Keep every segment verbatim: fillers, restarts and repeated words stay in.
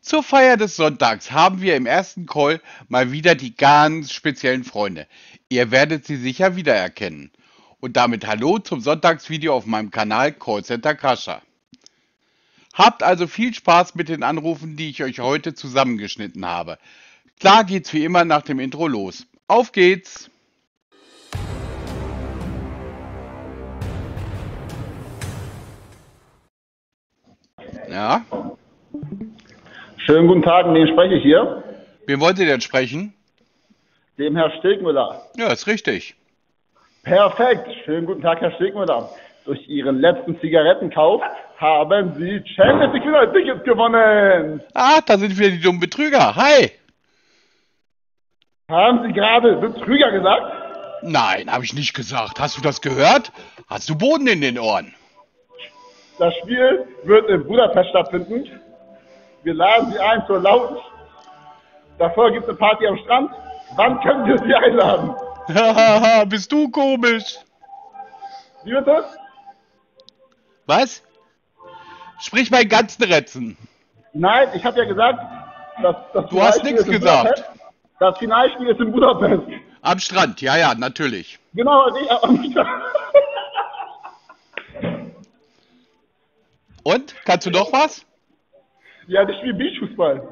Zur Feier des Sonntags haben wir im ersten Call mal wieder die ganz speziellen Freunde. Ihr werdet sie sicher wiedererkennen. Und damit hallo zum Sonntagsvideo auf meinem Kanal Callcenter Kascha. Habt also viel Spaß mit den Anrufen, die ich euch heute zusammengeschnitten habe. Klar geht's wie immer nach dem Intro los. Auf geht's! Ja, Schönen guten Tag, mit wem spreche ich hier? wen wollt ihr denn sprechen? Dem Herr Stegmüller. Ja, ist richtig. Perfekt. Schönen guten Tag, Herr Stegmüller. Durch Ihren letzten Zigarettenkauf haben Sie Champions League Tickets gewonnen. Ah, da sind wieder die dummen Betrüger. Hi! Haben Sie gerade Betrüger gesagt? Nein, habe ich nicht gesagt. Hast du das gehört? Hast du Boden in den Ohren? Das Spiel wird in Budapest stattfinden. Wir laden Sie ein zur Lounge. Davor gibt es eine Party am Strand. Wann können wir Sie einladen? Hahaha, bist du komisch. Wie wird das? Was? Sprich meinen ganzen Retzen. Nein, ich habe ja gesagt, dass das Du hast Finalspiel nichts ist in gesagt. Budapest. Das Finalspiel ist in Budapest. Am Strand, ja, ja, natürlich. Genau, und ich am Strand. Und? Kannst du noch was? Ja, ich spiele Beachfußball.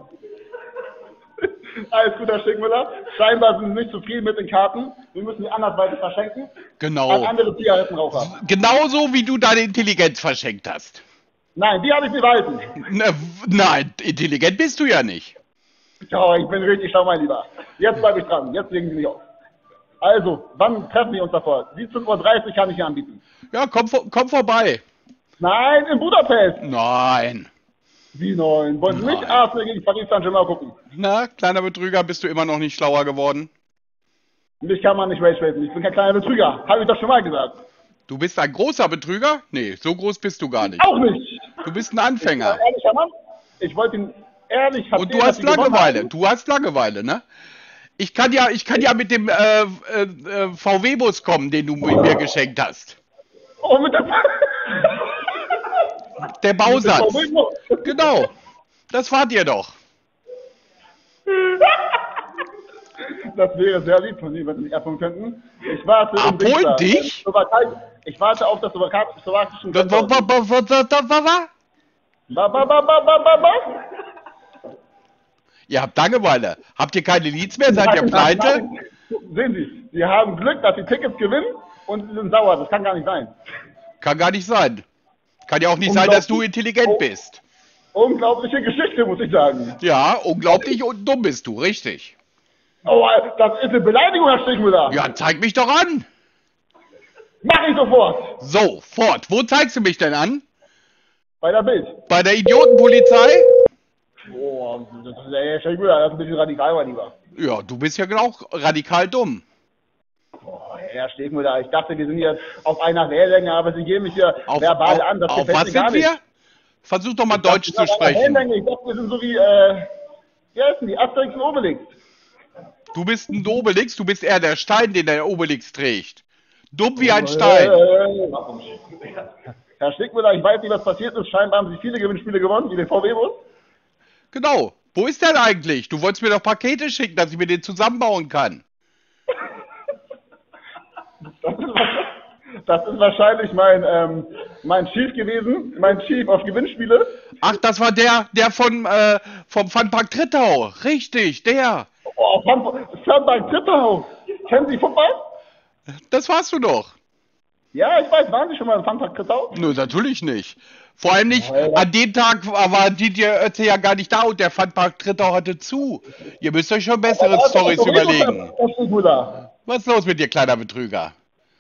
Alles gut, Herr Stegmüller. Scheinbar sind Sie nicht zufrieden mit den Karten. Wir müssen die andersweitig verschenken. An Genau. andere Zigarettenraucher. Genauso wie du deine Intelligenz verschenkt hast. Nein, die habe ich behalten. Ne, w- nein, intelligent bist du ja nicht. Ja, ich bin richtig schlau, mein Lieber. Jetzt bleibe ich dran. Jetzt legen Sie mich auf. Also, wann treffen wir uns davor? siebzehn Uhr dreißig kann ich Ihnen anbieten. Ja, komm, vor- komm vorbei. Nein, in Budapest. Nein. Wie neun? Wollen Sie nicht Nein. Arsenal gegen Paris Saint-Germain gucken? Na, kleiner Betrüger, bist du immer noch nicht schlauer geworden? Mich kann man nicht rage-raten. Ich bin kein kleiner Betrüger. Habe ich doch schon mal gesagt. Du bist ein großer Betrüger? Nee, so groß bist du gar nicht. Auch nicht. Du bist ein Anfänger. Ehrlicher Mann. Ich wollte ihn ehrlich Und erzählen, du hast dass Sie gewonnen Langeweile. haben. Du hast Langeweile, ne? Ich kann ja, ich kann ja mit dem äh, äh, äh, V W-Bus kommen, den du mir geschenkt hast. Oh, mit der Der Bausatz. Mit der Genau. Das fahrt ihr doch. Das wäre sehr lieb von Ihnen, wenn Sie mich abholen könnten. Ich warte im Abholen Winter. dich? Slowakei. Ich warte auf das Slowaka- slowakischen Wa- wa- wa- wa- wa- wa- wa- wa- wa? Ba, ba, ba, ba, ba, ba, ba. Ihr habt Langeweile. Habt ihr keine Leads mehr? Seid ihr Nein, pleite? nein, nein. Sehen Sie, Sie haben Glück, dass Sie Tickets gewinnen und Sie sind sauer. Das kann gar nicht sein. Kann gar nicht sein. Kann ja auch nicht sein, dass du intelligent Oh. bist. Unglaubliche Geschichte, muss ich sagen. Ja, unglaublich und dumm bist du, richtig. Oh, das ist eine Beleidigung, Herr Stichmüller. Ja, zeig mich doch an. Mach ich sofort. Sofort. Wo zeigst du mich denn an? Bei der Bild. Bei der Idiotenpolizei? Oh, das ist, Herr Stichmüller, das ist ein bisschen radikal, mein Lieber. Ja, du bist ja auch radikal dumm. Oh, Herr Stichmüller, ich dachte, wir sind hier auf einer Wellenlänge, aber Sie gehen mich hier Auf, verbal auf, an. Das auf gefällt was mir gar sind wir? nicht. Versuch doch mal Ich dachte, Deutsch wir zu sind auf einer sprechen. Wellenlänge. Ich dachte, wir sind so wie, äh, wie heißen die? Asterix und Obelix. Du bist ein Obelix, du bist eher der Stein, den der Obelix trägt. Dumm wie Oh, ein Stein. Äh, Herr Stickmüller, ich weiß nicht, was passiert ist. Scheinbar haben Sie viele Gewinnspiele gewonnen, wie den V W-Bus. Genau. Wo ist der eigentlich? Du wolltest mir doch Pakete schicken, dass ich mir den zusammenbauen kann. Das ist, wahrscheinlich- das ist wahrscheinlich mein, ähm, mein Chief gewesen, mein Chief auf Gewinnspiele. Ach, das war der, der von, äh, vom Funpark Trittau. Richtig, der. Oh, Funbank Trittau. Kennen Sie Fußball? Das warst du doch. Ja, ich weiß. Waren Sie schon mal im Funbank Trittau? Nö, natürlich nicht. Vor allem nicht, an dem Tag war Didier Oetze ja gar nicht da und der Funpark Trittau hatte zu. Ihr müsst euch schon bessere Storys überlegen. Herr Stickmüller. Was ist los mit dir, kleiner Betrüger?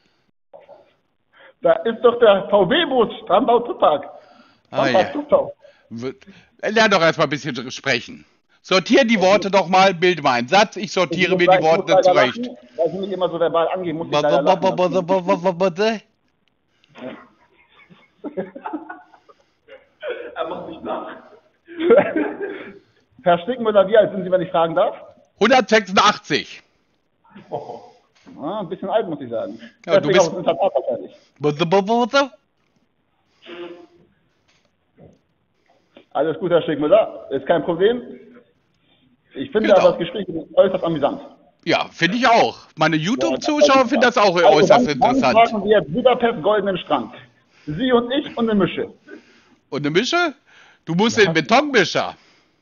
Da ist doch der V W-Bus, Strandbau Trittpark. Ah, Funbank ja. Trittau. W- Lern doch erstmal ein bisschen sprechen. Sortier die Worte doch mal, bild mal einen Satz, ich sortiere mir die Worte zurecht. Lachen, weil Sie mich immer so verbal angehen, muss ich Wa- leider wa- lachen. wa- wa- wa- wa- wa- wa- wa- Er macht nicht nach. Herr Stickmüller, wie alt sind Sie, wenn ich fragen darf? hundertsechsundachtzig. Ah, ein bisschen alt, muss ich sagen. Ja, du Deswegen bist- auch das Internat wahrscheinlich. Wa- wa- wa- wa- wa- Alles gut, Herr Schickmüller, ist kein Problem. Ich finde Genau. aber das Gespräch äußerst amüsant. Ja, finde ich auch. Meine YouTube-Zuschauer finden das auch Also, äußerst wann, wann interessant. fragen wir Budapest Goldenen Strand? Sie und ich und eine Mische. Und eine Mische? Du musst den Betonmischer.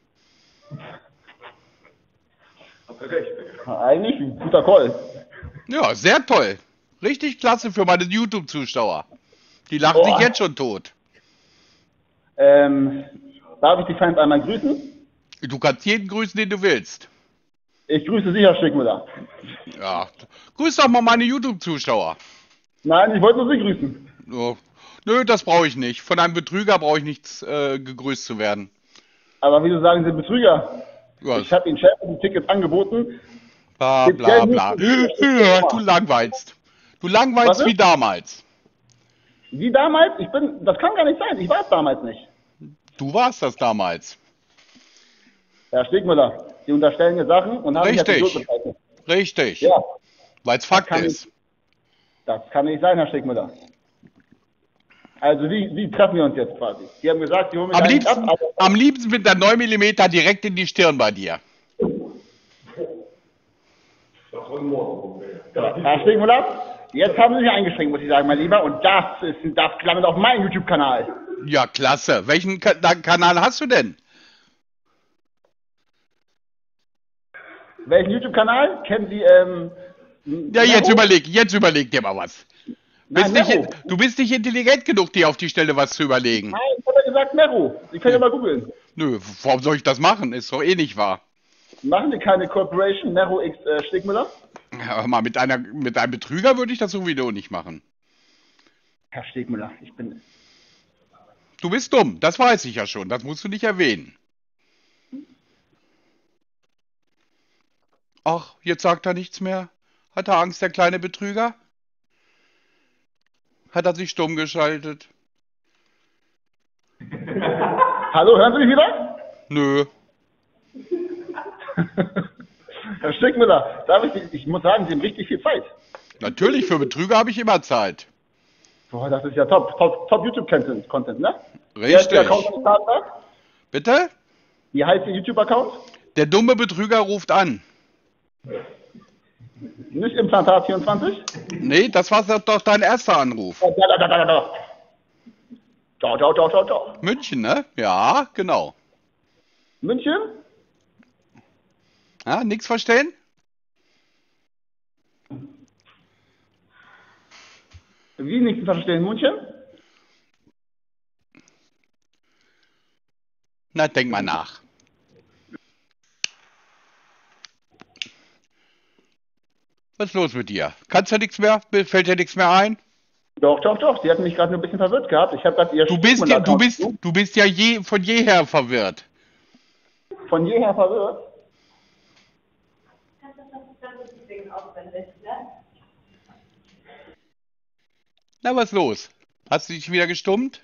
Eigentlich ein guter Call. Ja, sehr toll. Richtig klasse für meine YouTube-Zuschauer. Die lachen Boah. sich jetzt schon tot. Ähm, darf ich die Fans einmal grüßen? Du kannst jeden grüßen, den du willst. Ich grüße Sie, Herr Schickmüller. Ja, grüß doch mal meine YouTube-Zuschauer. Nein, ich wollte nur Sie grüßen. Oh, nö, das brauche ich nicht. Von einem Betrüger brauche ich nicht äh, gegrüßt zu werden. Aber wieso sagen Sie Betrüger? Ja, Ich habe Ihnen Champions Tickets angeboten. bla Gibt's bla Geld bla. nicht? Ja, du langweilst. Du langweilst Was wie ist? damals. Wie damals? Ich bin, das kann gar nicht sein. Ich war es damals nicht. Du warst das damals. Herr Stegmüller, Sie unterstellen mir Sachen und haben mich als Richtig. Idiot bezeichnet. Richtig. Ja, Weil es Fakt kann ist. das kann nicht sein, Herr Stegmüller. Also wie, wie treffen wir uns jetzt quasi? Sie haben gesagt, Sie holen mich Am eigentlich liebsten, ab, aber am liebsten mit der neun Millimeter direkt in die Stirn bei dir. Herr Stegmüller, jetzt haben Sie sich eingeschränkt, muss ich sagen, mein Lieber. Und das ist, das landet auf meinem YouTube-Kanal. Ja, klasse. Welchen Ka Kanal hast du denn? Welchen YouTube-Kanal? Kennen Sie, ähm... Ja, jetzt Mero? überleg, jetzt überleg dir mal was. Nein, Bist Mero. nicht, du bist nicht intelligent genug, dir auf die Stelle was zu überlegen. Nein, ich habe ja gesagt Mero. Sie können ja mal googeln. Nö, warum soll ich das machen? Ist doch eh nicht wahr. Machen Sie keine Corporation Mero X äh, Stegmüller? Ja, aber mal mit einer, mit einem Betrüger würde ich das sowieso nicht machen. Herr Stegmüller, ich bin... Du bist dumm, das weiß ich ja schon. Das musst du nicht erwähnen. Ach, jetzt sagt er nichts mehr. Hat er Angst, der kleine Betrüger? Hat er sich stumm geschaltet? Hallo, hören Sie mich wieder? Nö. Herr Stegmüller, darf ich, Sie- ich muss sagen, Sie haben richtig viel Zeit. Natürlich, für Betrüger habe ich immer Zeit. Boah, das ist ja top, top, top YouTube-Content, Content, ne? Wie heißt Ihr Richtig. Account am Starttag? Bitte? Wie heißt Ihr YouTube-Account? Der dumme Betrüger ruft an. Nicht Implantat vierundzwanzig? Nee, das war doch dein erster Anruf. Da, da, da, da, da. Ciao, ciao, ciao, ciao, ciao. München, ne? Ja, genau. München? Ja, nix verstehen? Wie nicht zu verstehen, München? Na, denk mal nach. Was ist los mit dir? Kannst du nichts mehr? Fällt dir nichts mehr ein? Doch, doch, doch. Sie hatten mich gerade nur ein bisschen verwirrt gehabt. Ich habe gerade Ihr Du bist ja, du Stegmüller-Account bist, du bist ja je, von jeher verwirrt. von jeher verwirrt. Na, was ist los? Hast du dich wieder gestummt?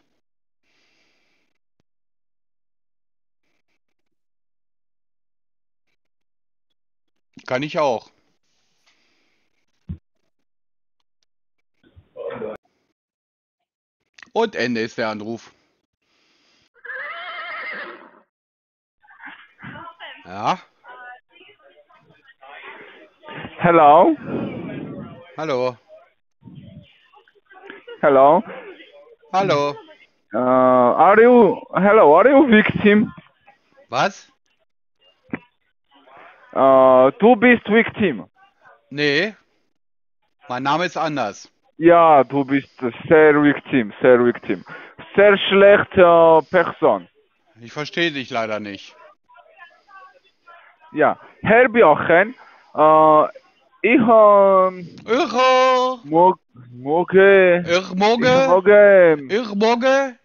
Kann ich auch. Und Ende ist der Anruf. Ja, Hello? hallo. Hello? Hallo. Uh, are you, hello, are you victim? Was? Uh, du bist victim. Nee. Mein Name ist anders. Ja, du bist sehr victim, sehr victim. Sehr schlechte Person. Ich verstehe dich leider nicht. Ja, Herr Biochen, uh, ich ähm, Ich, mo moge, ich ich moge, moge ich moge,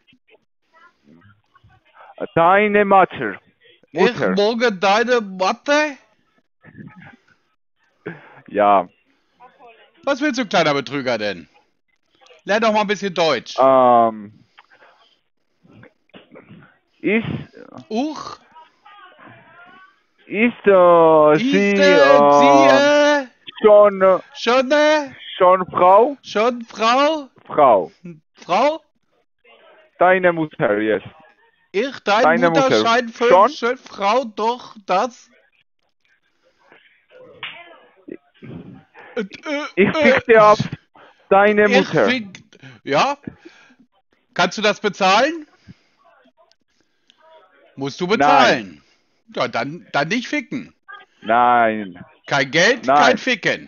deine Mutter. ich Mutter. moge deine Mathe. Ja, Was willst du, kleiner Betrüger, denn? Lern doch mal ein bisschen Deutsch. ähm, ist, Uch, ist äh, ist, sie äh, äh, sie, äh, schon, äh, schon, äh, schon Frau? schon Frau, Frau. Frau? Deine Mutter, yes. Ich, dein Deine Mutter. Mutterschein, Schon? fünf, Frau, doch, das. Äh, äh, Ich äh, fick dir ab deine ich Mutter. fick. Ja? Kannst du das bezahlen? Musst du bezahlen. Ja, dann, dann nicht ficken. Nein. Kein Geld, Nein. kein Ficken.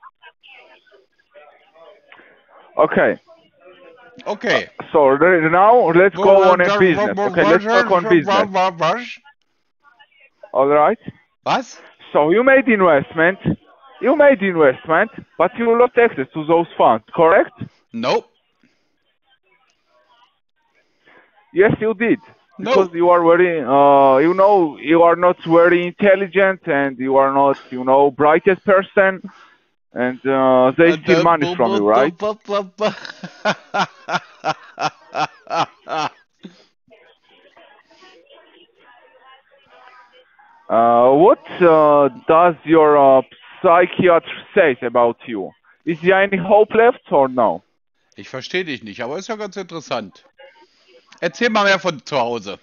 Okay. Okay. So re- now let's go on a business. Okay, let's talk on business. Was? All right. Was? So you made investment. You made investment, but you lost access to those funds, correct? Nope. Yes, you did. No. Because you are very, uh, you know, you are not very intelligent and you are not, you know, brightest person. And uh, they Uh, steal the- money from you, right? Uh, what uh, does your uh, psychiatrist say about you? Is there any hope left or no? Ich verstehe dich nicht, aber ist ja ganz interessant. Erzähl mal mehr von zu Hause.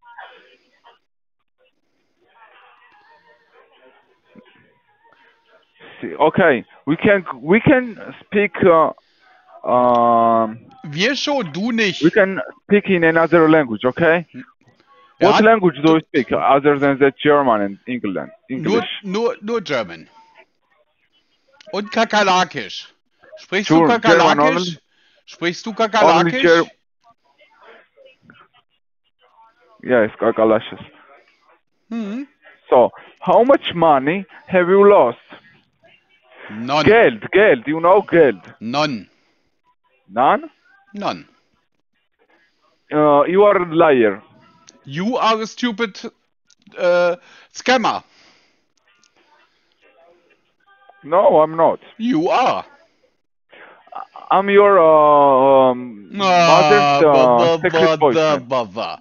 See, okay, we can we can speak. Uh, um, Wir schon, du nicht. we can speak in another language, okay? Ja, What language do you speak other than the German and England? Nur, English. nur, nur German. Und Kakerlakisch. Sprichst Sure, du German Kakerlakisch? only. Sprichst du Only Kakerlakisch? Ger yes, Kakalashis. Mhm. So, how much money have you lost? None. Geld, Geld, you know Geld. None. None? None. Uh, you are a liar. You are a stupid uh, scammer. No, I'm not. You are. I'm your uh, um, mother's uh, Ah, secret boyfriend. bother.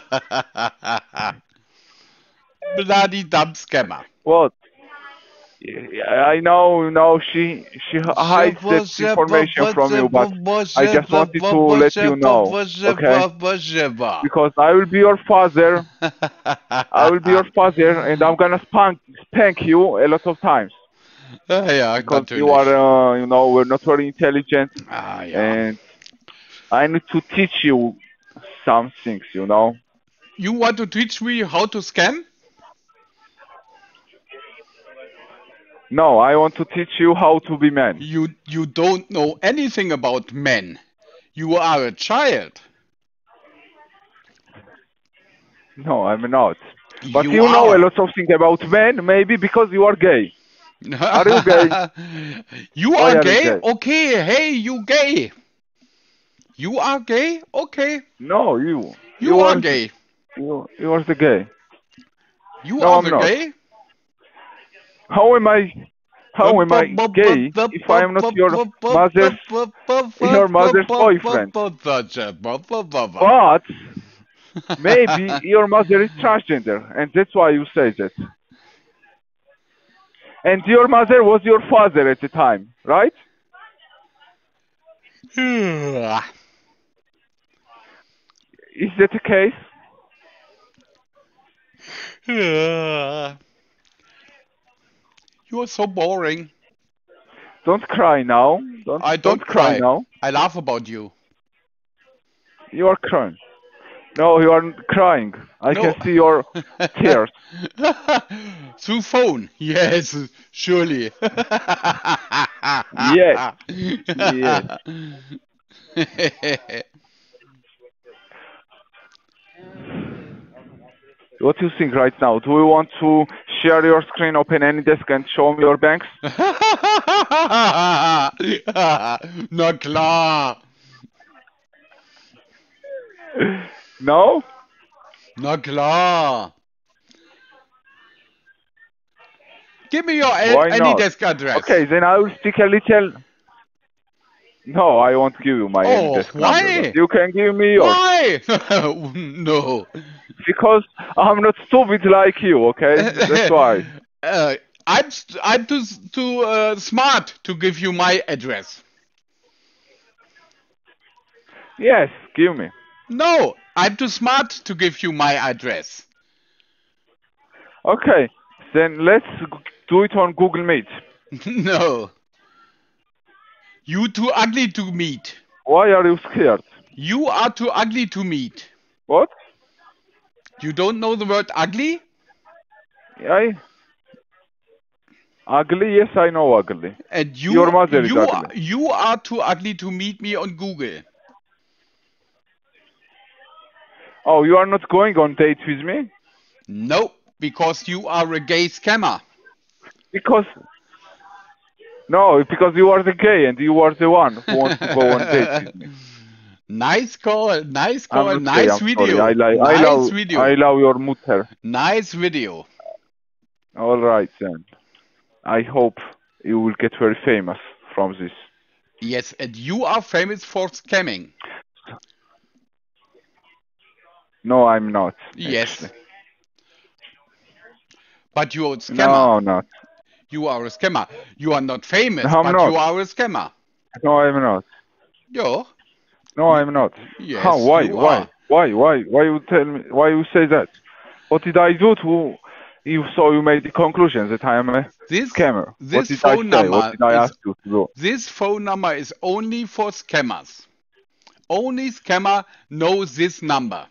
Bloody dumb scammer. What? Yeah, I know, you know, she she hides that information from you, but I just wanted to let you know, okay? Because I will be your father, I will be your father, and I'm gonna spank spank you a lot of times. Ja, ja, Because natürlich. you are, uh, you know, we're not very intelligent, Ah, ja. and I need to teach you some things, you know. You want to teach me how to scam? No, I want to teach you how to be man. You you don't know anything about men. You are a child. No, I'm not. But You you, know are. a lot of things about men, maybe because you are gay. Are you gay? You Why are are you gay? gay? Okay, hey, you gay. You are gay? Okay. No, you. You, are, the- gay. You, you are the gay. You No, are I'm the not. gay? How am I? How am I gay if I am not your mother's your mother's boyfriend? But maybe your mother is transgender, and that's why you say that. And your mother was your father at the time, right? Is that the case? You are so boring. Don't cry now. Don't, I don't, cry. cry. now. I laugh about you. You are crying. No, you are crying. I No. can see your tears. Through phone. Yes, surely. Yes. Yes. What do you think right now? Do you want to share your screen, open any desk, and show me your banks? Na klar. No? Na klar. Give me your Why any not? desk address. Okay, then I will speak a little. No, I won't give you my Oh, desk why? number. but You can give me yours. Why? No. Because I'm not stupid like you, okay? That's why. Uh, I'm st- I'm too s- too uh, smart to give you my address. Yes, give me. No, I'm too smart to give you my address. Okay, then let's do it on Google Meet. No. You too ugly to meet. Why are you scared? You are too ugly to meet. What? You don't know the word ugly? I... Ugly? Yes, I know ugly. And you, Your mother is you, ugly. You are too ugly to meet me on Google. Oh, you are not going on dates with me? No, because you are a gay scammer. Because... No, because you are the gay and you are the one who wants to go on dates with me. Nice call, nice call, I'm not nice gay, video. I, like, nice I love, video. I love your mutter. Nice video. All right then. I hope you will get very famous from this. Yes, and you are famous for scamming. No, I'm not. Yes. Actually. But you're a scammer. No, not. You are a scammer. You are not famous, no, but not. you are a scammer. No, I'm not. Yo. No, I'm not. Yes, How? Why? you Why? are. Why? Why? Why you tell me? Why you say that? What did I do to you? So you made the conclusion that I am a this, scammer. This what did phone I say? number What did I is, ask you to do? This phone number is only for scammers. Only scammer knows this number.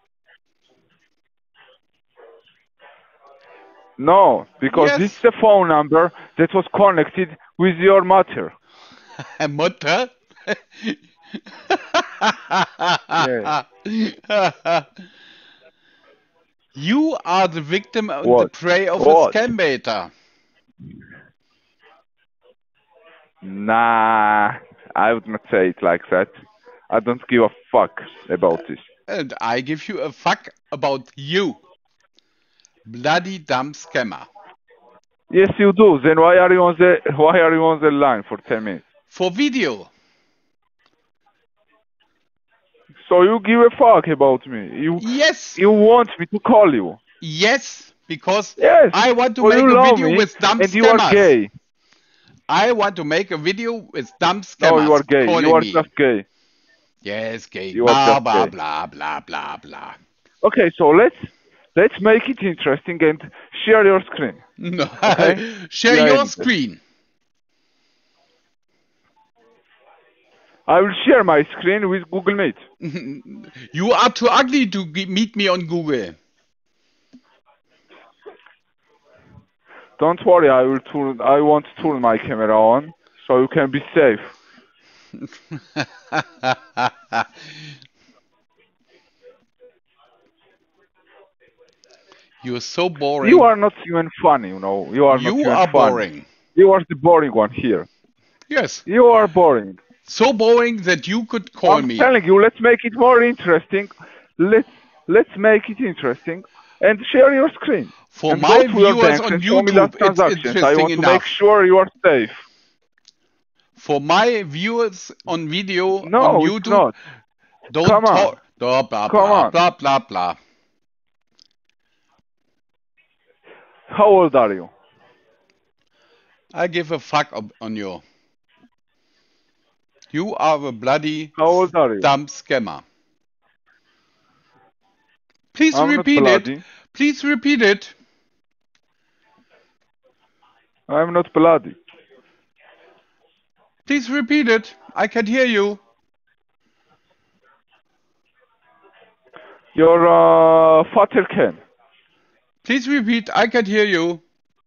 No, because yes. this is the phone number that was connected with your mother. Mutter? Yeah. You are the victim and What? the prey of What? a scam beta. Nah, I would not say it like that. I don't give a fuck about this. And I give you a fuck about you. Bloody dumb scammer. Yes, you do. Then why are you on the why are you on the line for ten minutes? For video. So you give a fuck about me. You yes. You want me to call you. Yes, because yes. I want to well, make you a love video me with dumb and scammers. You are gay. I want to make a video with dumb scammers. No, you are gay. You are me. just gay. Yes, gay. You blah, are just blah, gay. blah, blah, blah, blah. Okay, so let's let's make it interesting and share your screen. No, okay? share yeah, your screen. I will share my screen with Google Meet. You are too ugly to meet me on Google. Don't worry, I will turn. I won't turn my camera on, so you can be safe. You're so boring. You are not even funny, you know. You are you not even are funny. boring. You are the boring one here. Yes. You are boring. So boring that you could call I'm me. I'm telling you, let's make it more interesting. Let's let's make it interesting and share your screen. For and my viewers on YouTube, it's interesting I want enough. to make sure you are safe. For my viewers on video no, on YouTube, it's not. don't Come talk. On. Blah, blah, Come blah, on. blah, blah, blah. How old are you? I give a fuck on you. You are a bloody How old are you? dumb scammer. Please I'm repeat not it. bloody. Please repeat it. I'm not bloody. Please repeat it. I can hear you. Your uh, father can. Please repeat. I can hear you.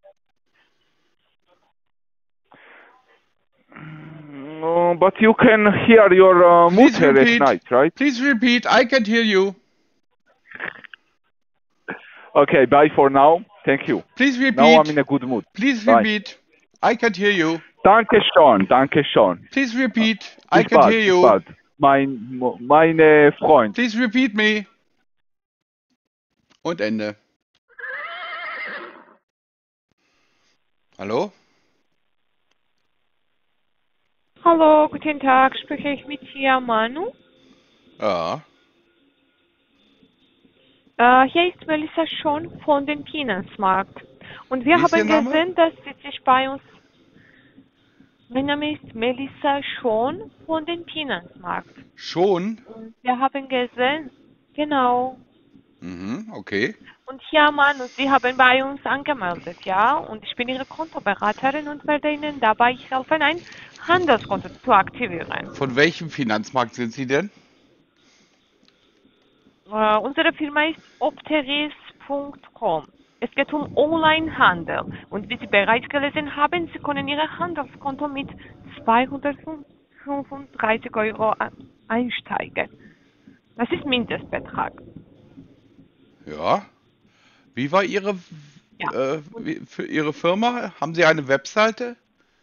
No, but you can hear your uh, mother at night, right? Please repeat. I can hear you. Okay, bye for now. Thank you. Please repeat. Now I'm in a good mood. Please bye. repeat. I can hear you. Danke schön, danke schön. Please repeat. Uh, I can bad, hear you. Bad. Mein, meine Freund. Please repeat me. Und Ende. Hallo? Hallo, guten Tag. Spreche ich mit Tia Manu? Ja. Äh, hier ist Melissa Schon von den Finanzmarkt. Und wir Wie haben gesehen, dass sie sich bei uns... Mein Name ist Melissa Schon von den Finanzmarkt. Schon? Und wir haben gesehen... Genau. Mhm, okay. Und ja, Manu, Sie haben bei uns angemeldet, ja? Und ich bin Ihre Kontoberaterin und werde Ihnen dabei helfen, ein Handelskonto zu aktivieren. Von welchem Finanzmarkt sind Sie denn? Äh, unsere Firma ist opteris punkt com. Es geht um Onlinehandel. Und wie Sie bereits gelesen haben, Sie können Ihr Handelskonto mit zweihundertfünfunddreißig Euro einsteigen. Das ist Mindestbetrag. Ja. Wie war Ihre, Ja. äh, wie, für Ihre Firma? Haben Sie eine Webseite?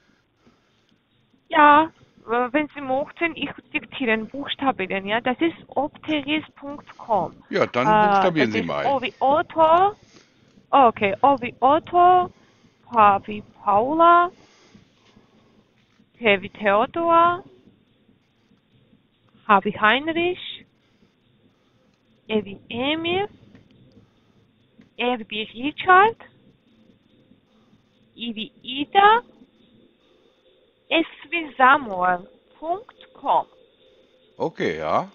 Ja, äh, wenn Sie möchten, ich diktiere Buchstaben, ja. Das ist opteris punkt com. Ja, dann Äh, das buchstabieren Sie ist mal. O wie Otto, okay, O wie Otto, P wie Paula, T wie Theodor, H wie Heinrich, E wie Emil, R wie Richard, I wie Ida, S wie Samuel, Punkt com. Okay, ja.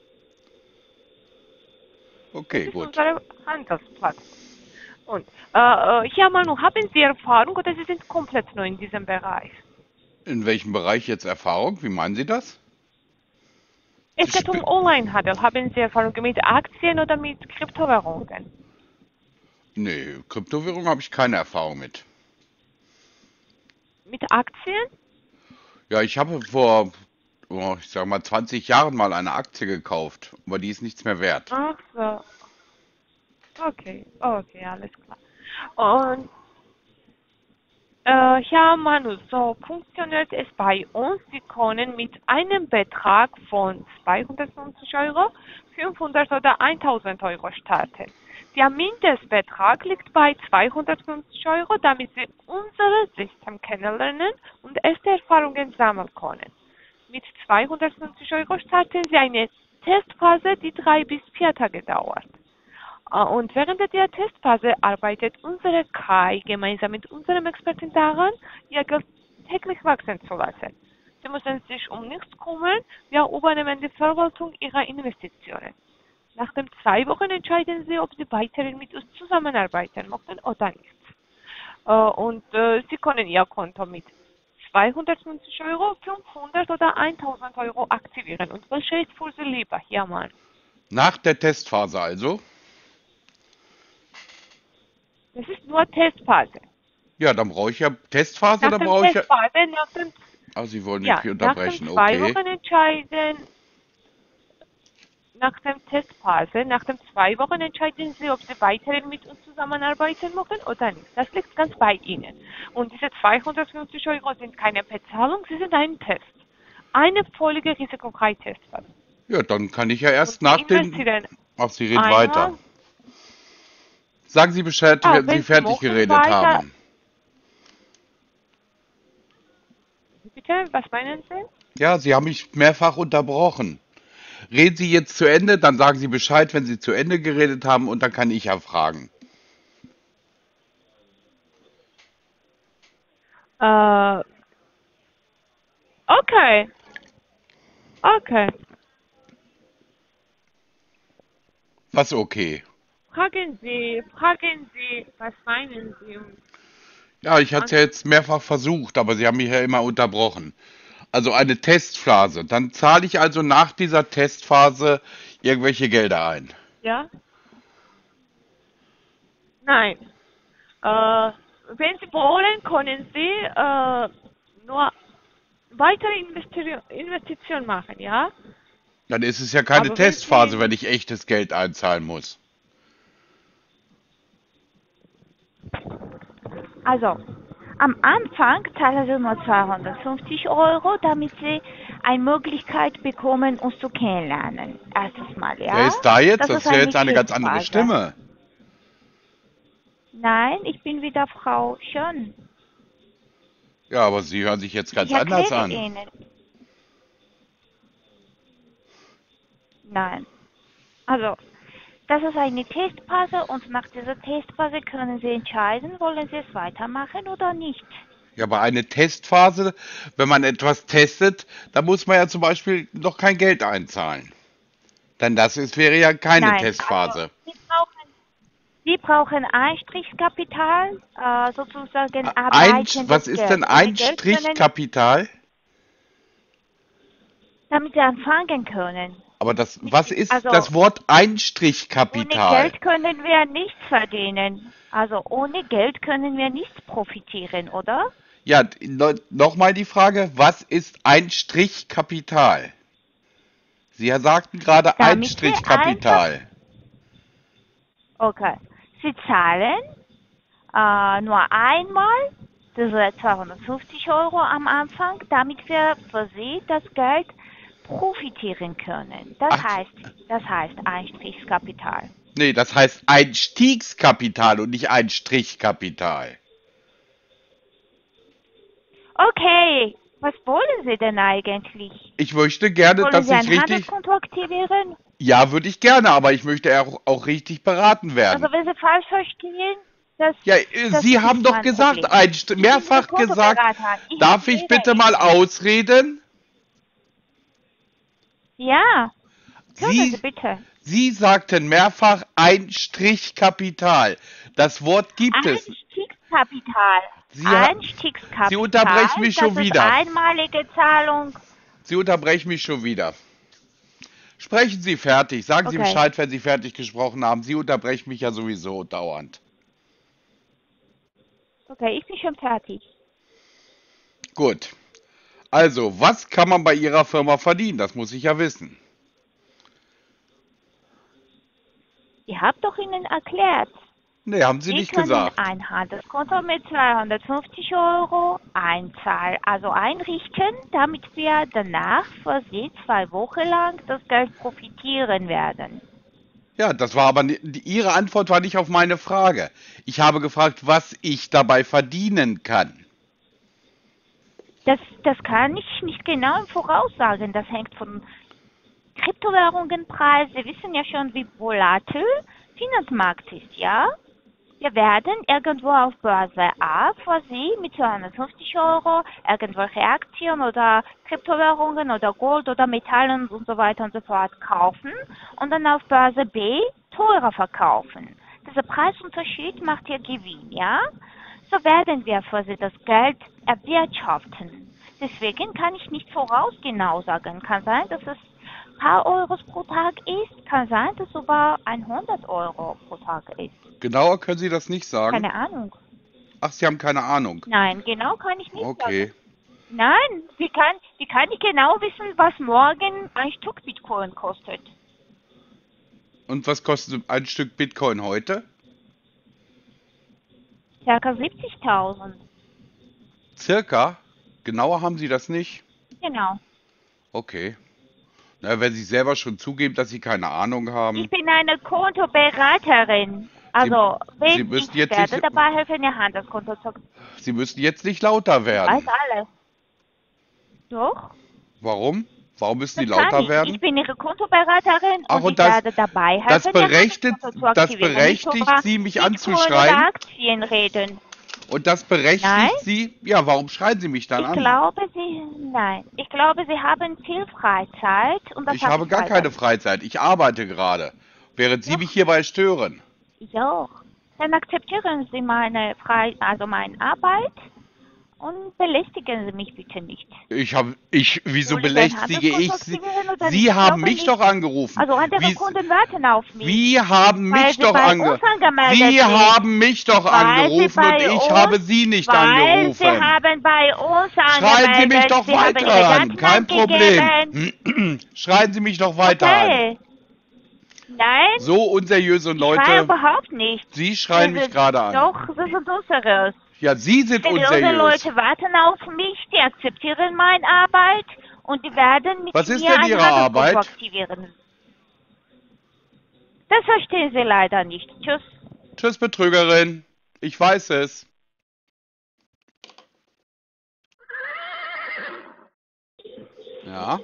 Okay, Das ist gut. unsere Handelsplattform. Und, äh, äh, ja, Manu, haben Sie Erfahrung oder Sie sind komplett neu in diesem Bereich? In welchem Bereich jetzt Erfahrung? Wie meinen Sie das? Es geht um Sp Onlinehandel. Haben Sie Erfahrung mit Aktien oder mit Kryptowährungen? Nee, Kryptowährung habe ich keine Erfahrung mit. Mit Aktien? Ja, ich habe vor, oh, ich sag mal, zwanzig Jahren mal eine Aktie gekauft, aber die ist nichts mehr wert. Ach so. Okay, okay, alles klar. Und Äh, ja, Manu, so funktioniert es bei uns. Sie können mit einem Betrag von zweihundertfünfzig Euro, fünfhundert oder tausend Euro starten. Der Mindestbetrag liegt bei zweihundertfünfzig Euro, damit Sie unser System kennenlernen und erste Erfahrungen sammeln können. Mit zweihundertfünfzig Euro starten Sie eine Testphase, die drei bis vier Tage dauert. Und während der Testphase arbeitet unsere K I gemeinsam mit unserem Experten daran, ihr Geld täglich wachsen zu lassen. Sie müssen sich um nichts kümmern, wir übernehmen die Verwaltung ihrer Investitionen. Nach den zwei Wochen entscheiden Sie, ob Sie weiterhin mit uns zusammenarbeiten möchten oder nicht. Und Sie können Ihr Konto mit zweihundertfünfzig Euro, fünfhundert oder tausend Euro aktivieren. Und welche ist für Sie lieber, hier Mann? Nach der Testphase also? Das ist nur Testphase. Ja, dann brauche ich ja Testphase, Nach dann dem brauche ich ja... Testphase, nach dem, Ah, Sie wollen ja, mich nach den unterbrechen, zwei okay. Wochen entscheiden, nach dem Testphase, nach den zwei Wochen entscheiden Sie, ob Sie weiterhin mit uns zusammenarbeiten möchten oder nicht. Das liegt ganz bei Ihnen. Und diese zweihundertfünfzig Euro sind keine Bezahlung, sie sind ein Test. Eine völlige risikofreie Testphase. Ja, dann kann ich ja erst Und Sie nach den... investieren Ach, Sie reden einmal, weiter. Sagen Sie Bescheid, ah, wenn wenn Sie Sie fertig möchten, geredet weiter. haben. Bitte, was meinen Sie? Ja, Sie haben mich mehrfach unterbrochen. Reden Sie jetzt zu Ende, dann sagen Sie Bescheid, wenn Sie zu Ende geredet haben und dann kann ich ja fragen. Äh, okay. Okay. Was okay? Fragen Sie, fragen Sie, was meinen Sie? Ja, ich hatte es ja jetzt mehrfach versucht, aber Sie haben mich ja immer unterbrochen. Also eine Testphase. Dann zahle ich also nach dieser Testphase irgendwelche Gelder ein. Ja? Nein. Äh, wenn Sie wollen, können Sie äh, nur weitere Investi Investitionen machen, ja? Dann ist es ja keine Aber wenn Testphase, Sie wenn ich echtes Geld einzahlen muss. Also, am Anfang zahlen Sie nur zweihundertfünfzig Euro, damit Sie eine Möglichkeit bekommen, uns zu kennenlernen. Erstes Mal, ja? Wer ist da jetzt? Das, Das ist ja jetzt eine ganz andere Testphase. Stimme. Nein, ich bin wieder Frau Schön. Ja, aber Sie hören sich jetzt ganz Ich anders erkläre an. Ihnen. Nein. Also, das ist eine Testphase und nach dieser Testphase können Sie entscheiden, wollen Sie es weitermachen oder nicht. Ja, aber eine Testphase, wenn man etwas testet, da muss man ja zum Beispiel noch kein Geld einzahlen. Dann das ist, wäre ja keine Nein, Testphase. Also, Sie brauchen, Sie brauchen Einstiegskapital, äh, sozusagen Ein, arbeitendes was ist Geld. denn Ohne Geld können, Einstrichkapital? damit Sie anfangen können. Aber das, was ist Also, das Wort ohne Einstrichkapital? Geld können wir nichts verdienen. Also ohne Geld können wir nichts profitieren, oder? Ja, nochmal die Frage, was ist Einstrichkapital? Sie sagten gerade Damit Sie Einstrichkapital. Okay. Sie zahlen äh, nur einmal diese zweihundertfünfzig Euro am Anfang, damit wir für Sie das Geld profitieren können. Das Ach. heißt, das heißt Einstiegskapital. Nee, das heißt Einstiegskapital und nicht Einstrichkapital. Okay, was wollen Sie denn eigentlich? Ich möchte gerne, Wollen dass Sie ich ein richtig... Handelskonto aktivieren? Ja, würde ich gerne, aber ich möchte auch, auch richtig beraten werden. Also wenn Sie falsch verstehen, das, Ja, äh, das Sie ist haben doch mein gesagt, Problem. Einst- Ich mehrfach bin Ihr gesagt, Kontoberater. Ich darf ich erkläre bitte mal Ihnen. ausreden? Ja, können Sie Sie, bitte. Sie sagten mehrfach Einstrichkapital. Das Wort gibt es. Einstiegskapital. Sie ha- Einstiegskapital. Sie unterbrechen mich schon das wieder. Ist einmalige Zahlung. Sie unterbrechen mich schon wieder. Sprechen Sie fertig. Sagen Sie Okay. Bescheid, wenn Sie fertig gesprochen haben. Sie unterbrechen mich ja sowieso dauernd. Okay, ich bin schon fertig. Gut. Also, was kann man bei Ihrer Firma verdienen? Das muss ich ja wissen. Ich habe doch Ihnen erklärt. Nee, haben Sie Sie nicht können gesagt. ein Handelskonto mit zweihundertfünfzig Euro einzahlen, also einrichten, damit wir danach für Sie zwei Wochen lang das Geld profitieren werden. Ja, das war aber ni- die- Ihre Antwort war nicht auf meine Frage. Ich habe gefragt, was ich dabei verdienen kann. Das, das kann ich nicht genau im Voraus sagen. Das hängt von Kryptowährungenpreis. Sie wissen ja schon, wie volatil Finanzmarkt ist, ja? Wir werden irgendwo auf Börse A für Sie mit zweihundertfünfzig Euro irgendwelche Aktien oder Kryptowährungen oder Gold oder Metallen und so weiter und so fort kaufen und dann auf Börse B teurer verkaufen. Dieser Preisunterschied macht Ihr Gewinn, ja? So werden wir für Sie das Geld erwirtschaften. Deswegen kann ich nicht vorausgenau sagen. Kann sein, dass es ein paar Euros pro Tag ist, kann sein, dass sogar hundert Euro pro Tag ist. Genauer können Sie das nicht sagen? Keine Ahnung. Ach, Sie haben keine Ahnung. Nein, genau kann ich nicht Okay. sagen. Nein, wie kann, wie kann ich genau wissen, was morgen ein Stück Bitcoin kostet? Und was kostet ein Stück Bitcoin heute? Circa siebzigtausend. Circa? Genauer haben Sie das nicht? Genau. Okay. Na, wenn Sie selber schon zugeben, dass Sie keine Ahnung haben. Ich bin eine Kontoberaterin. Also, wenn Sie müssen ich jetzt werde nicht- dabei helfen, Ihr Handelskonto zu... Sie müssen jetzt nicht lauter Ich werden. weiß alles. Doch? Warum? Warum müssen Sie Das kann lauter ich. werden? Ich bin Ihre Kontoberaterin Ach, und, und ich das- werde dabei helfen, das Ihr berechtigt- Handelskonto zu das aktivieren. berechtigt Nicht über Sie, mich Bitcoin anzuschreien? oder Aktien reden. Und das berechtigt Nein. Sie? Ja, warum schreien Sie mich dann Ich an? glaube, Sie... Nein. Ich glaube, Sie haben viel Freizeit. Und das Ich habe gar weiter. keine Freizeit. Ich arbeite gerade. Während Sie mich hierbei stören. Ich auch. Dann akzeptieren Sie meine Frei... also meine Arbeit und belästigen Sie mich bitte nicht. Ich habe, ich, wieso Wollen Sie ein belästige ich Handelskonto Sie? aktivieren oder nicht? Sie Ich haben glaube mich nicht. doch angerufen. Also andere Wie, Kunden warten auf mich. Sie haben Weil mich Sie doch bei angerufen. uns angemeldet Sie sind. haben mich doch Weil Sie angerufen bei und ich uns- habe Sie nicht Weil angerufen. Sie haben bei uns angemeldet. Schreien Sie mich doch Sie haben weiter Ihre an. Daten Kein angegeben. Problem. Schreien Sie mich doch weiter an. Okay. Nein, So unseriöse ich schreie Leute. überhaupt nicht. Sie schreien mich Sie- gerade an. Doch, Sie sind unseriös. Ja, Sie sind Seriöse unseriös. Leute warten auf mich, die akzeptieren meine Arbeit und die werden mit Was ist mir denn ein Ihre Handelskonto Arbeit? aktivieren. Das verstehen Sie leider nicht. Tschüss. Tschüss, Betrügerin. Ich weiß es. Ja.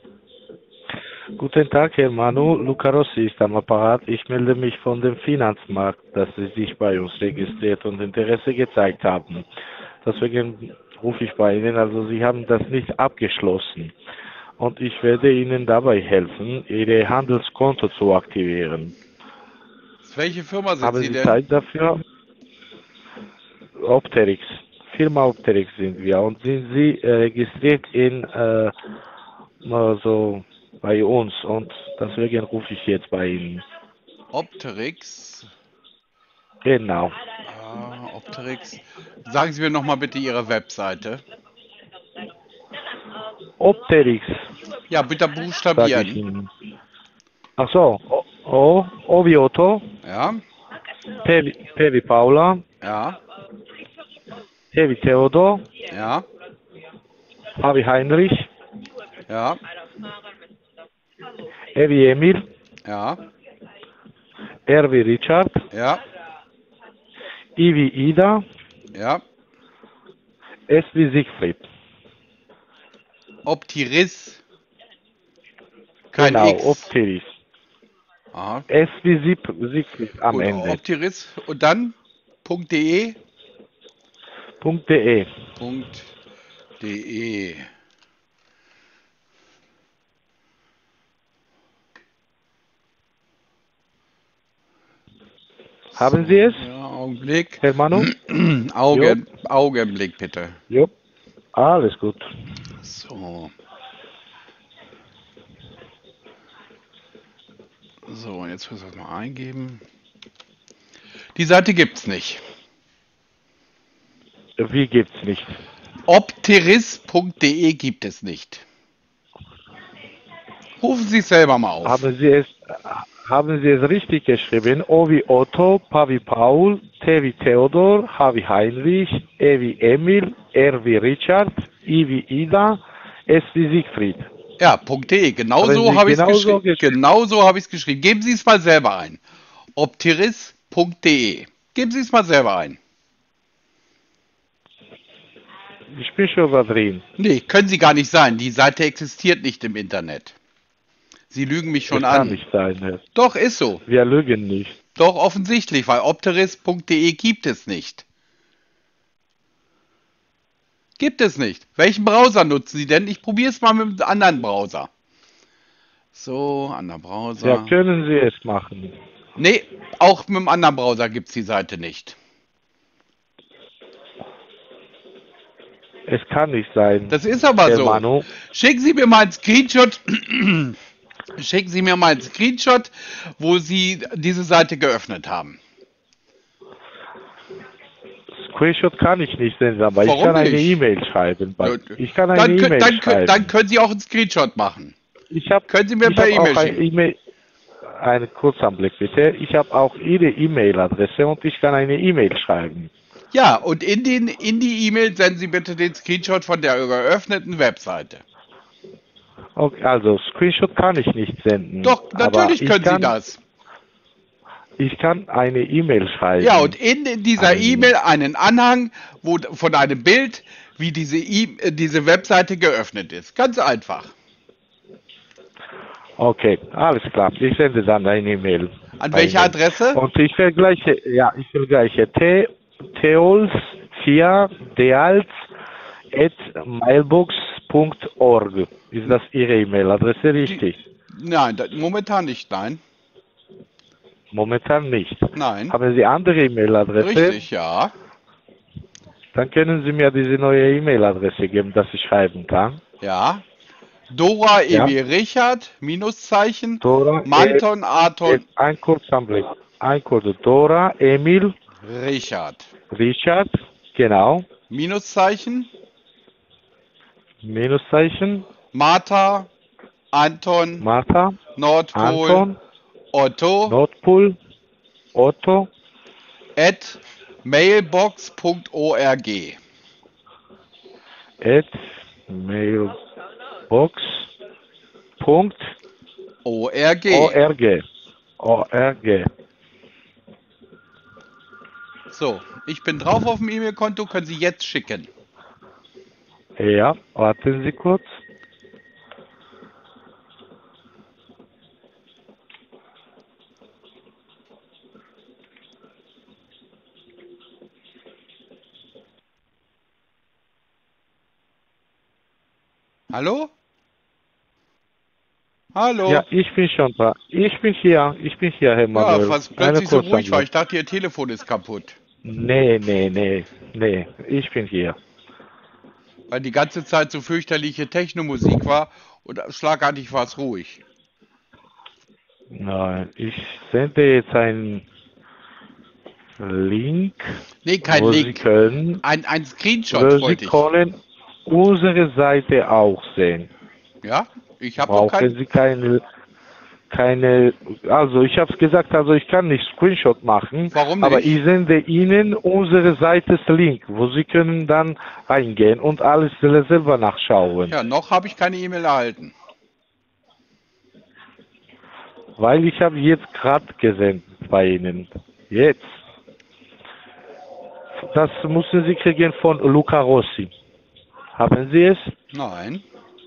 Guten Tag, Herr Manu. Luca Rossi ist am Apparat. Ich melde mich von dem Finanzmarkt, dass Sie sich bei uns registriert und Interesse gezeigt haben. Deswegen rufe ich bei Ihnen. Also Sie haben das nicht abgeschlossen. und ich werde Ihnen dabei helfen, Ihr Handelskonto zu aktivieren. Welche Firma sind Haben Sie Sie denn? Zeit dafür? Opteryx. Firma Opteryx sind wir. Und sind Sie äh, registriert in äh, also bei uns und deswegen rufe ich jetzt bei Ihnen. Opteryx. Genau. Ah, Opteryx. Sagen Sie mir nochmal bitte Ihre Webseite. Opteryx, Ja, bitte sage ich buchstabieren. Ihnen. Ach so, O, o, o wie Otto, Ja, P wie, P wie Paula, ja, T wie Theodor, ja, H wie Heinrich, ja, E wie Emil, ja, R wie Richard, ja, I wie Ida, ja. S wie Siegfried. Optiris. Kein Genau, X. Opteryx. Aha. S wie Sieg, Siegfried am Gut, Ende. Optiris. Und dann .de. .de. .de. Haben So, Sie es, ja, Augenblick. Herr Manu? Augen, Augenblick bitte. Jo, alles gut. So. So, jetzt muss ich das mal eingeben. Die Seite gibt's nicht. Wie gibt's nicht? Opteris.de gibt es nicht. Rufen Sie es selber mal auf. Haben Sie es, haben Sie es richtig geschrieben? O wie Otto, P wie Paul, T wie Theodor, H wie Heinrich, E wie Emil, R wie Richard, I wie Ida, S wie Siegfried. Ja, .de. Genau Haben so Sie habe ich es genauso geschrieben. geschrieben? Genau so habe ich es geschrieben. Geben Sie es mal selber ein. Opteris.de. Geben Sie es mal selber ein. Ich bin schon da drin. Nee, können Sie gar nicht sein. Die Seite existiert nicht im Internet. Sie lügen mich schon Das kann an. nicht sein, Herr. Doch, ist so. Wir lügen nicht. Doch, offensichtlich, weil Opteris.de gibt es nicht. Gibt es nicht. Welchen Browser nutzen Sie denn? Ich probiere es mal mit einem anderen Browser. So, anderer Ja, Browser. können Sie es machen. Nee, auch mit einem anderen Browser gibt es die Seite nicht. Es kann nicht sein. Das ist aber Herr so. Manu. Schicken Sie mir mal einen Screenshot. Schicken Sie mir mal einen Screenshot, wo Sie diese Seite geöffnet haben. Screenshot kann ich nicht senden, aber Warum ich kann eine nicht? E-Mail schreiben. Ja, Ich kann eine Dann, kö- E-Mail dann, kö- schreiben. dann können Sie auch einen Screenshot machen. Ich hab, Können Sie mir ich per hab E-Mail auch eine schicken? E-Mail. Einen Kurzanblick bitte. Ich habe auch Ihre E-Mail-Adresse und ich kann eine E-Mail schreiben. Ja, und in, den, in die E-Mail senden Sie bitte den Screenshot von der geöffneten Webseite. Okay, also Screenshot kann ich nicht senden. Doch, aber natürlich ich können Sie kann, das. Ich kann eine E-Mail schreiben. Ja, und in, in dieser Einen- E-Mail einen Anhang wo, von einem Bild, wie diese, e äh, diese Webseite geöffnet ist. Ganz einfach. Okay, alles klar. Ich sende dann eine E-Mail. An bei welche Ihnen. Adresse? Und ich vergleiche, ja, ich vergleiche T Theols vier Deals at mailbox punkt org. Ist das Ihre E-Mail-Adresse richtig? Nein, da, momentan nicht, nein. Momentan nicht. Nein. Haben Sie andere E-Mail-Adresse? Richtig, ja. Dann können Sie mir diese neue E-Mail-Adresse geben, dass ich schreiben kann. Ja. Dora, Ja. Ewi, Richard, Minuszeichen, Dora, Manton, E- Arton, ein kurzer Blick. Ein kurzer. Dora, Emil, Richard. Richard, genau. Minuszeichen, Minuszeichen, Martha, Anton, Martha, Nordpol, Anton, Otto, Nordpol, Otto, at mailbox punkt org. at mailbox punkt org. org. org. So, ich bin drauf auf dem E-Mail-Konto, können Sie jetzt schicken. Ja, warten Sie kurz. Hallo? Hallo. Ja, ich bin schon da. Ich bin hier. Ich bin hier, Herr Manuel. Ja, was plötzlich so ruhig war. Ich dachte, Ihr Telefon ist kaputt. Nee, nee, nee, nee. Ich bin hier. Weil die ganze Zeit so fürchterliche Techno-Musik war und schlagartig war es ruhig. Nein, ich sende jetzt einen Link. Nee, kein wo Link. Sie können, Ein, ein Screenshot wo wollte Sie ich. können unsere Seite auch sehen. Ja, ich habe noch Brauchen kein... Sie keine, keine, also ich habe es gesagt, also ich kann nicht Screenshot machen. Warum nicht? Aber ich sende Ihnen unsere Seite Link, wo Sie können dann reingehen und alles selber nachschauen. Ja, noch habe ich keine E-Mail erhalten. Weil ich habe jetzt gerade gesendet bei Ihnen. Jetzt. Das müssen Sie kriegen von Luca Rossi. Haben Sie es? Nein.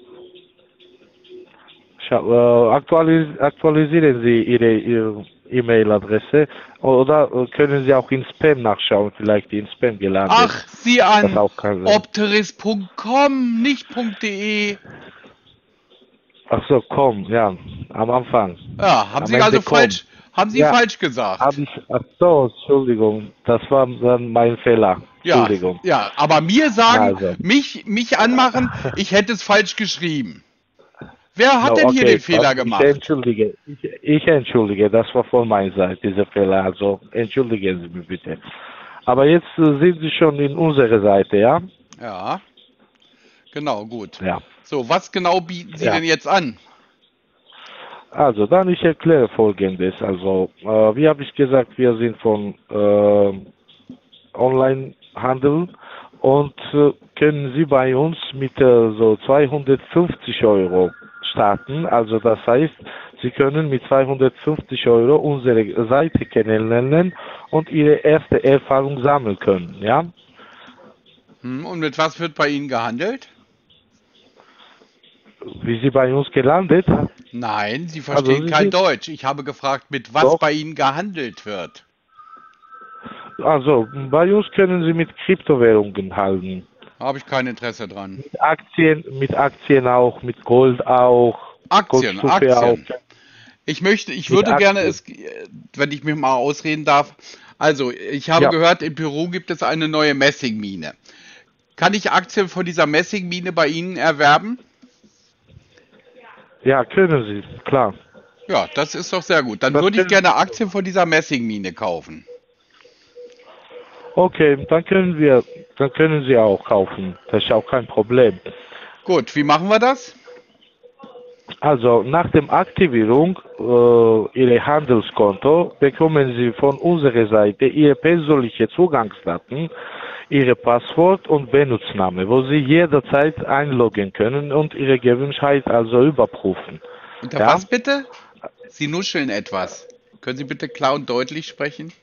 Schau, äh, aktualis aktualisieren Sie Ihre, Ihre E-Mail-Adresse oder können Sie auch in Spam nachschauen, vielleicht in Spam gelandet. Ach, Sie an sein. opteris punkt com, nicht .de. Ach so, komm, ja, am Anfang. Ja, haben am Sie Ende also komm. falsch, haben Sie Ja, falsch gesagt. Hab ich, ach so, Entschuldigung, das war dann mein Fehler. Ja, Entschuldigung. ja, aber mir sagen, Also. mich, mich anmachen, ich hätte es falsch geschrieben. Wer hat No, denn okay, hier den Fehler ich gemacht? Entschuldige, ich, ich entschuldige, das war von meiner Seite, dieser Fehler, also entschuldigen Sie mich bitte. Aber jetzt äh, sind Sie schon in unserer Seite, ja? Ja, genau, gut. Ja. So, was genau bieten Sie Ja. denn jetzt an? Also, dann ich erkläre Folgendes. Also, äh, wie habe ich gesagt, wir sind von äh, Onlinehandel und äh, können Sie bei uns mit äh, so zweihundertfünfzig Euro starten. Also, das heißt, Sie können mit zweihundertfünfzig Euro unsere Seite kennenlernen und Ihre erste Erfahrung sammeln können, ja? Hm, und mit was wird bei Ihnen gehandelt? Wie Sie bei uns gelandet? Nein, Sie verstehen Also, Sie kein sind- Deutsch. Ich habe gefragt, mit was Doch. bei Ihnen gehandelt wird. Also, bei uns können Sie mit Kryptowährungen handeln. Habe ich kein Interesse dran. Mit Aktien, mit Aktien auch, mit Gold auch. Aktien, Goldstücke Aktien. Auch. Ich möchte, ich Mit würde gerne Aktien. es, wenn ich mich mal ausreden darf. Also, ich habe Ja. gehört, in Peru gibt es eine neue Messingmine. Kann ich Aktien von dieser Messingmine bei Ihnen erwerben? Ja, können Sie, klar. Ja, das ist doch sehr gut. Dann Das würde ich können- gerne Aktien von dieser Messingmine kaufen. Okay, dann können wir, dann können Sie auch kaufen. Das ist auch kein Problem. Gut, wie machen wir das? Also nach der Aktivierung äh, Ihrer Handelskonto bekommen Sie von unserer Seite Ihre persönliche Zugangsdaten, Ihre Passwort und Benutzname, wo Sie jederzeit einloggen können und Ihre Gewünschtheit also überprüfen. Unter Ja? was bitte? Sie nuscheln etwas. Können Sie bitte klar und deutlich sprechen?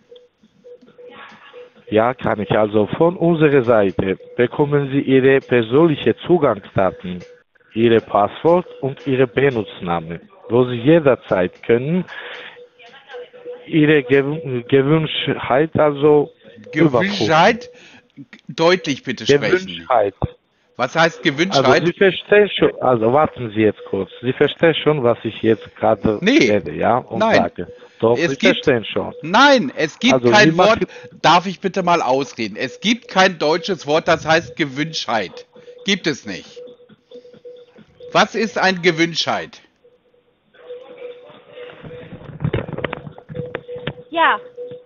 Ja, kann ich. Also von unserer Seite bekommen Sie Ihre persönliche Zugangsdaten, Ihre Passwort und Ihre Benutzname, wo Sie jederzeit können Ihre Gew Gewünschtheit also Gewünschtheit? Deutlich bitte überprüfen. sprechen. Gewünschtheit. Was heißt Also Gewünschtheit? Sie verstehen schon, also warten Sie jetzt kurz. Sie verstehen schon, was ich jetzt gerade Nee. rede, ja? Und Nein. sage. Doch, Es Sie gibt- verstehen schon. Nein, es gibt Also, kein Sie Wort. machen- Darf ich bitte mal ausreden? Es gibt kein deutsches Wort, das heißt Gewünschtheit. Gibt es nicht. Was ist ein Gewünschtheit? Ja,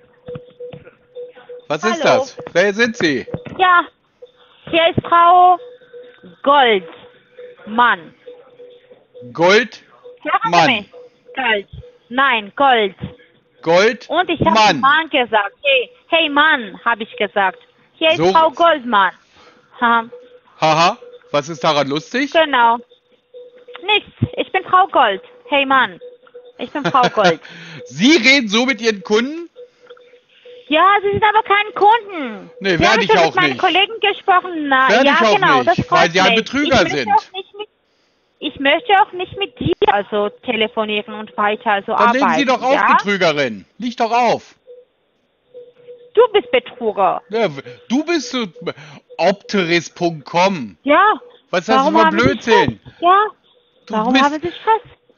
Was ist Hallo. das? Wer sind Sie? ja. Hier ist Frau Goldmann. Gold, Hören Sie Mann. mich? Gold. Nein, Gold. Gold, Und ich habe Mann. Mann gesagt. Hey, hey Mann, habe ich gesagt. Hier ist So- Frau Goldmann. Ha, Haha, was ist daran lustig? genau. Nichts. Ich bin Frau Gold. Hey Mann. Ich bin Frau Gold. Sie reden so mit Ihren Kunden? Ja, Sie sind aber kein Kunden. Nee, Sie werd haben ich schon auch mit meinen nicht. Kollegen gesprochen. Na, Werd ja, ich auch genau, nicht, das freut weil Sie ein mich. Betrüger ich sind. Möchte auch nicht mit, ich möchte auch nicht mit dir also telefonieren und weiter also Dann arbeiten. legen Sie doch auf, ja? Betrügerin. Leg doch auf. Du bist Betrüger. Ja, du bist so opteris punkt com. Ja. Was ist das Warum für ein haben Sie Blödsinn? Stress? Ja. Du Warum bist- haben Sie Stress?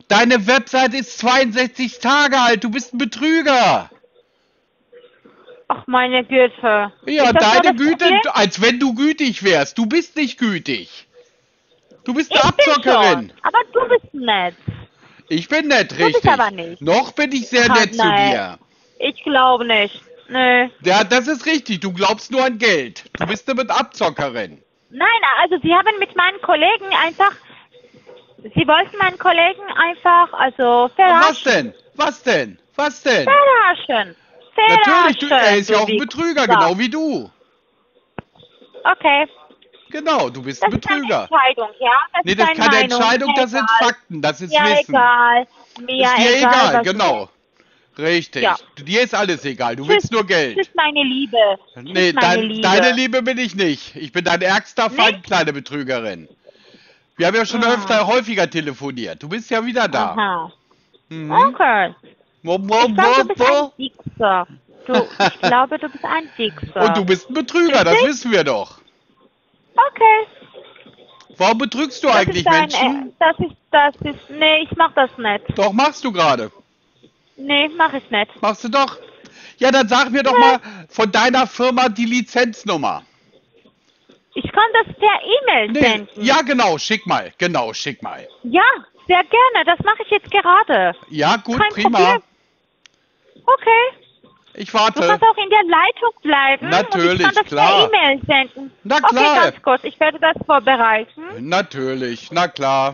Deine Website ist zweiundsechzig Tage alt. Du bist ein Betrüger. Ach, meine Güte. Ja, deine Güte, als wenn du gütig wärst. Du bist nicht gütig. Du bist eine Abzockerin. Aber du bist nett. Ich bin nett, richtig. Du bist aber nicht. Noch bin ich sehr nett zu dir. Ich glaube nicht. Nee. Ja, das ist richtig. Du glaubst nur an Geld. Du bist eine Abzockerin. Nein, also Sie haben mit meinen Kollegen einfach... Sie wollten meinen Kollegen einfach, also verarschen. Was denn? Was denn? Was denn? Verarschen. Natürlich, du, er ist ja auch ein Betrüger, genau wie du. Okay. Genau, du bist ein Betrüger. Das ist eine Entscheidung, ja? Das nee, das ist keine Meinung. Entscheidung, das sind Fakten, das ist ja, Wissen. Egal. Mir ist dir egal, egal, genau. Richtig. Ja. Dir ist alles egal, du Tschüss, willst nur Geld. Das ist meine Liebe. Das nee, meine dein, Liebe. deine Liebe bin ich nicht. Ich bin dein ärgster Feind, nicht? kleine Betrügerin. Wir haben ja schon ah. öfter, häufiger telefoniert. Du bist ja wieder da. Aha. Mhm. Okay. Wo, wo, ich glaube, du bist wo? ein Dickser. Du, ich glaube, du bist ein Dickser. Und du bist ein Betrüger, das wissen wir doch. Okay. Warum betrügst du das eigentlich ist ein, Menschen? Äh, das ist, das ist, nee, ich mach das nicht. Doch, machst du gerade. Nee, mach ich nicht. Machst du doch. Ja, dann sag mir doch nee. mal von deiner Firma die Lizenznummer. Ich kann das per E-Mail nee. senden. Ja, genau, schick mal. Genau, schick mal. Ja, sehr gerne. Das mache ich jetzt gerade. Ja, gut, Kein prima. Problem. Okay. Ich warte. Du kannst auch in der Leitung bleiben. Natürlich, und ich kann das klar. per E-Mail senden. Na klar. Okay, ganz kurz. Ich werde das vorbereiten. Natürlich, na klar.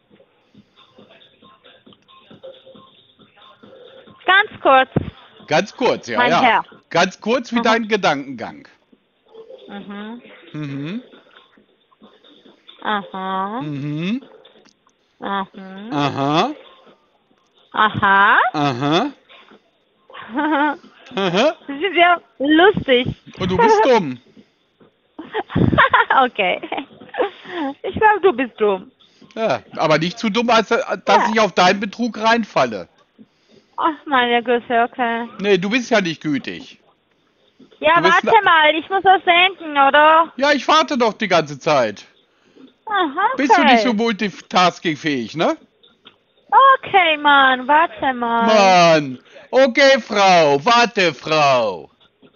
Ganz kurz. Ganz kurz, ja, Mein ja. Herr. Ganz kurz wie Mhm. dein Gedankengang. Mhm. Mhm. Aha. Mhm. Aha. Aha. Aha. Aha. Aha. Das ist ja lustig. Und du bist dumm. Okay. Ich glaube, du bist dumm. Ja, aber nicht zu dumm, als dass Ja. ich auf deinen Betrug reinfalle. Ach, meine Güte, okay. Nee, du bist ja nicht gütig. Ja, Du bist warte mal, ich muss das senden, oder? Ja, ich warte doch die ganze Zeit. Aha, okay. Bist du nicht so multitaskingfähig, ne? Okay, Mann, warte mal. Mann. Okay, Frau. Warte, Frau.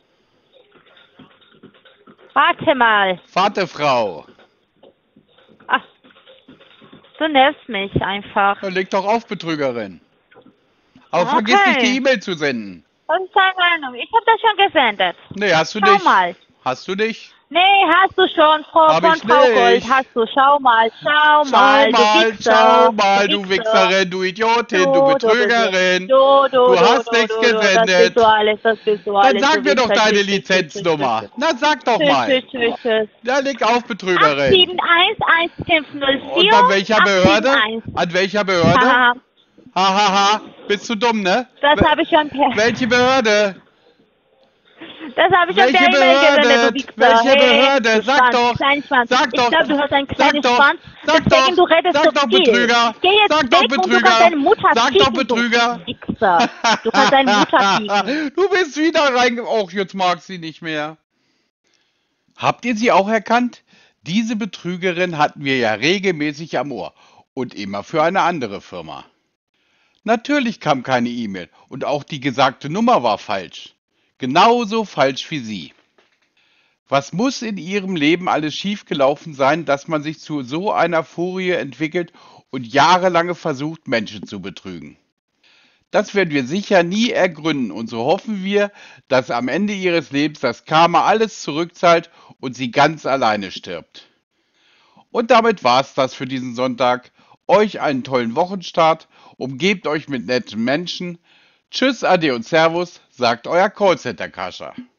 Warte mal. Warte, Frau. Ach, du nervst mich einfach. Ja, leg doch auf, Betrügerin. Aber Okay. vergiss nicht, die E-Mail zu senden. Was ist deine Meinung? Ich habe das schon gesendet. Nee, hast du Schau nicht. mal. Hast du nicht? Nee, hast du schon, Frau Hab von ich Frau nicht. Gold. Hast du, schau mal, schau, Schau mal, mal, du Wichser. schau mal, du Wichserin, du Idiotin, du Betrügerin. Du, du, Du hast du, nichts du, du, Das gesendet. bist du alles, das bist du alles. Dann sag du mir doch Wichser. deine Tschüss, tschüss, Lizenznummer. tschüss, Na, sag doch tschüss, mal. tschüss, tschüss, tschüss. Ja, leg auf, acht Betrügerin. sieben eins eins fünf null vier. Und an welcher acht Behörde? sieben eins. An welcher Behörde? Haha, Hahaha, bist du dumm, ne? das Wel- habe ich schon per... Welche Behörde? Das habe ich schon Welche per E-Mail Behörde? gesendet, du Wichser. Welche Hey, Behörde? du Sag Schwanz, doch. kleinen Schwanz. Sag Ich doch. glaube, du hast einen Sag kleinen doch. Schwanz. Sag Deswegen, doch. du redest Sag so doch, viel. Betrüger. Geh jetzt Sag weg doch, und du Betrüger. kannst deine Mutter Sag ficken, doch, Betrüger. Du Wichser. Du kannst deine Mutter ficken. Du bist wieder rein. Och, jetzt mag sie nicht mehr. Habt ihr sie auch erkannt? Diese Betrügerin hatten wir ja regelmäßig am Ohr. Und immer für eine andere Firma. Natürlich kam keine E-Mail. Und auch die gesagte Nummer war falsch. Genauso falsch wie sie. Was muss in ihrem Leben alles schiefgelaufen sein, dass man sich zu so einer Furie entwickelt und jahrelange versucht, Menschen zu betrügen? Das werden wir sicher nie ergründen und so hoffen wir, dass am Ende ihres Lebens das Karma alles zurückzahlt und sie ganz alleine stirbt. Und damit war's das für diesen Sonntag. Euch einen tollen Wochenstart, umgebt euch mit netten Menschen. Tschüss, Ade und Servus, sagt euer Callcenter Kascha.